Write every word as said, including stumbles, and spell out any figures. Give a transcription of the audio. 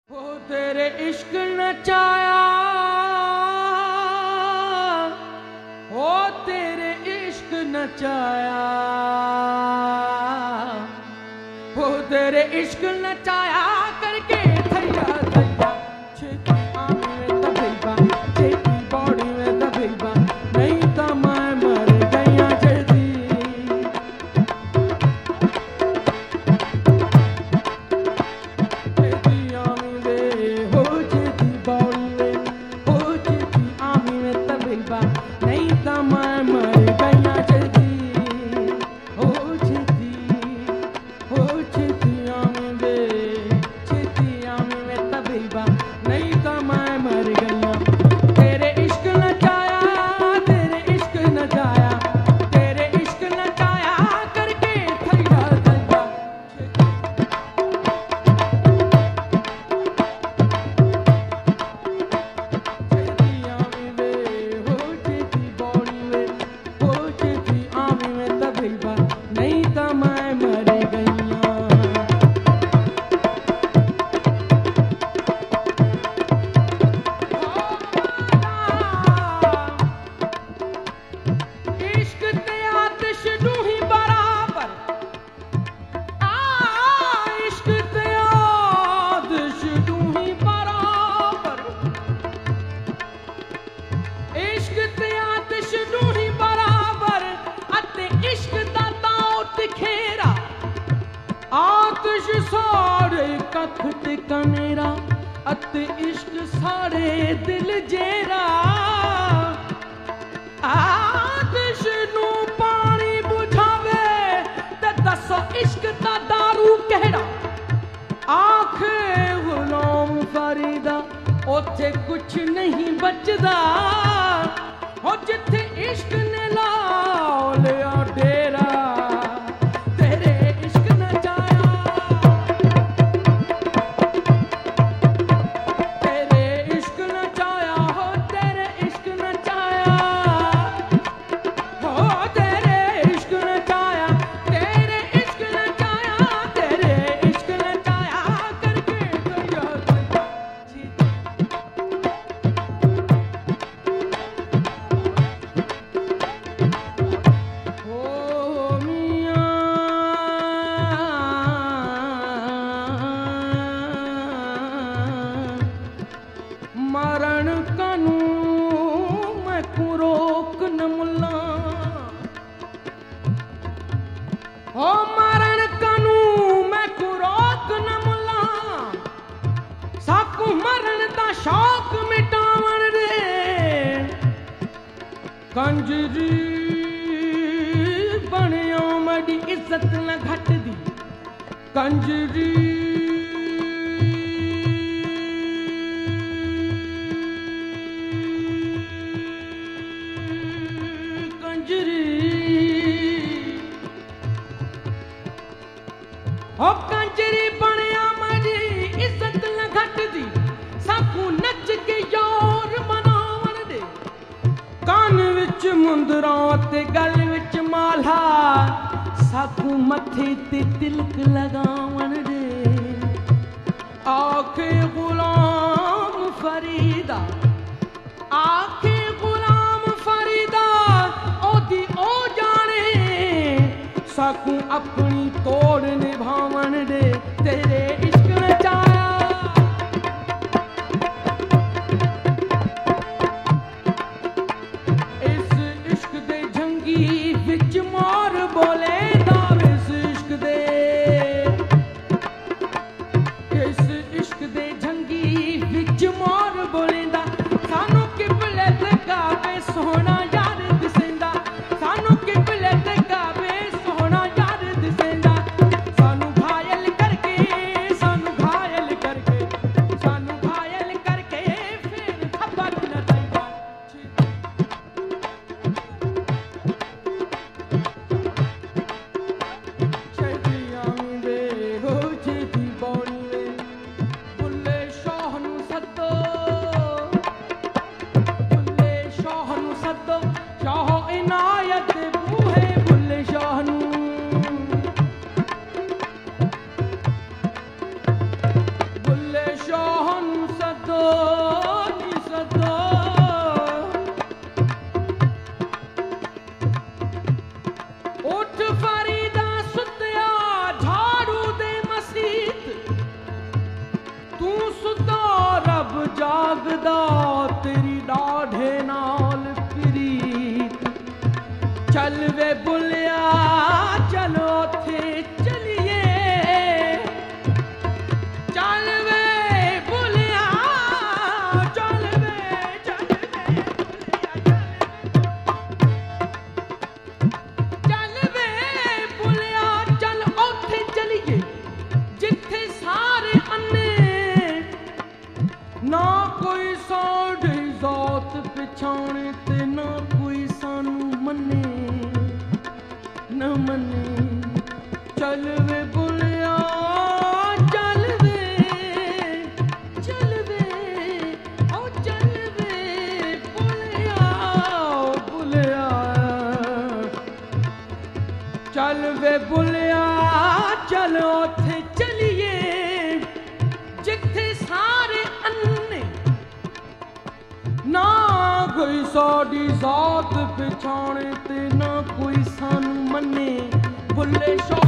हो तेरे इश्क नचाया, हो तेरे इश्क नचाया, हो तेरे इश्क नचाया करके थैया थैया छेती आमी में तबीबा, छेती बॉडी में तबीबा, नहीं तो मैं मर गया जल्दी। छेती आमी में हो, छेती बॉडी में हो, छेती आमी में तबीबा, नहीं तो मैं मर गया जल्दी। हो छेती, हो छेती आमी में, छेती आमी में तबीबा, नहीं तो मैं मर गया। तेरे इश्क नचाया, तेरे इश्क नचाया, तेरे इश्क नचाया करके थैया थैया छेती आमी में हो, छेती बॉडी में हो, छेती आमी में तबीबा, नहीं तो मैं मर गया। इश्क ते आतिश दूही बराबर, आ इश्क ते आतिश दूही बराबर, इश्क ते आतिश दूही बराबर, अते इश्क दा ताओ तिखेरा, आतिश सारे कख ते कनेरा, अते इश्क सारे दिल जेरा। आतिश नू पानी बुझावे ते दसो इश्क दा दारू केड़ा, आखे गुलाम फरीदा ओथे कुछ नहीं बचदा, हो जिथे इश्क ने ला लिया डेरा। तेरे इश्क नचाया, तेरे इश्क नचाया, हो तेरे इश्क नचाया, हो तेरे इश्क नचाया, तेरे इश्क नचाया, तेरे इश्क नचाया करके थैया थैया छेती हो मियां मरण कनू मैं को रोक न मुल्ला, हो मरण कनू मैं को रोक न मुल्ला, साकू मरण दा शौक मिटावण दे, कंजरी बनियो मड़ी इज्जत न घट दी, कंजरी कंजरी हो कंजरी बनिया मड़ी इज्जत न घट दी, साकू नच के यार मनावण दे, कान विच मुंदरां ते गल विच माला, साकू मथे ते तिलक लगावण दे। आखे गुलाम फरीदा, आखे गुलाम फरीदा, ओदी ओ जाने, साकू अपनी तोड़ निभावण दे। तेरे इश्क नचाया, इस इश्क दे जंगी विच मार बोले दा, इस इश्क दे, इस इश्क दे जंगी विच मार बोले दा, सानू किबले ते काबे सोहना यार दिसेंदा, सानू किबले ते काबे सोहना यार दिसेंदा, सानू घायल करके लगदा तेरी डाढ़े नाल प्रीत चल वे बुलिया चल ओथे चलिए चल वे बुलिया चल वे चल वे चल वे बुलिया चल ओथे चलिए जिथे सारे अन्ने ना कोई साड़ी जात पिछाने ते ना कोई सानू मन्ने न मन्ने चल वे बुलिया चल वे चल वे ओ चल वे बुलिया बुलिया चल वे बुलिया चल ओथे चलिए जिथे सारे अन्ने ना कोई साड़ी जात पिछाने ते ना कोई सानू मन्ने बुले शो